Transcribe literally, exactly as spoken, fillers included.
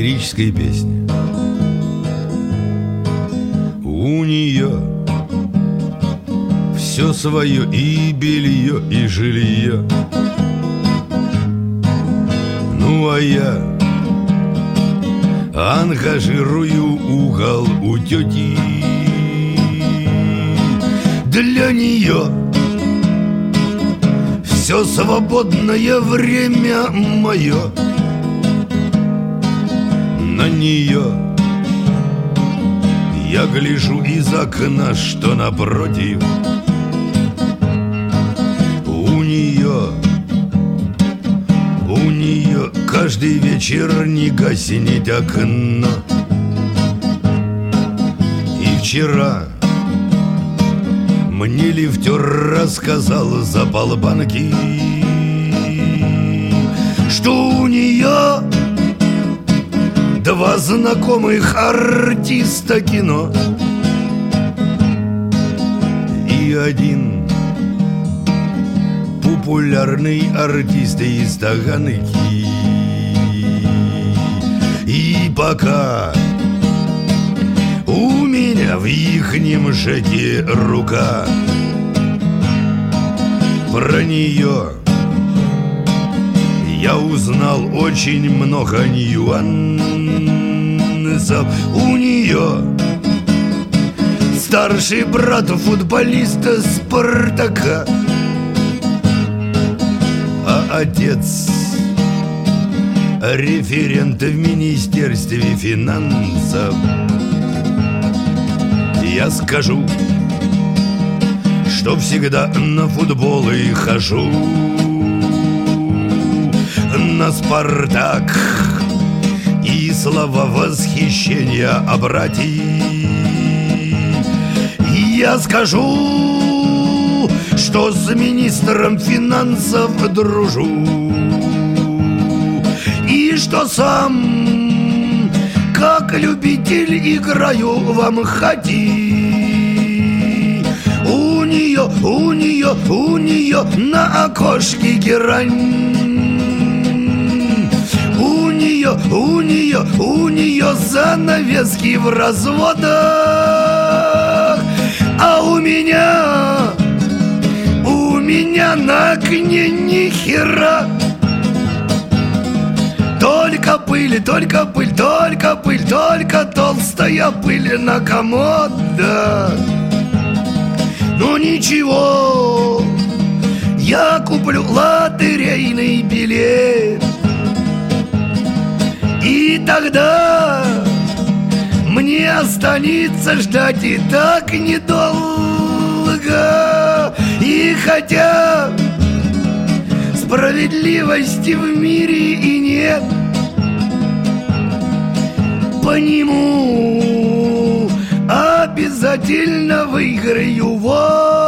лирической песни. У нее все свое, и белье, и жилье. Ну а я ангажирую угол у тети. Для нее все свободное время мое. На нее я гляжу из окна, что напротив. У нее, у нее каждый вечер не гаснет окно. И вчера мне лифтер рассказал за полбанки, что у нее два знакомых артиста кино. И один популярный артист из Таганки. И пока у меня в ихнем жаке рука, про нее я узнал очень много нюансов. У нее старший брат футболиста Спартака, а отец референт в Министерстве финансов. Я скажу, что всегда на футболы хожу, на Спартак, и слова восхищения о брате. Я скажу, что с министром финансов дружу, и что сам, как любитель, играю в Амхати. У нее, у нее, у нее на окошке герань. У нее, у нее, у нее занавески в разводах. А у меня, у меня на окне ни хера. Только пыль, только пыль, только пыль, только толстая пыль на комодах. Ну ничего, я куплю лотерейный билет, и тогда мне останется ждать и так недолго. И хотя справедливости в мире и нет, по нему обязательно выиграю. Вот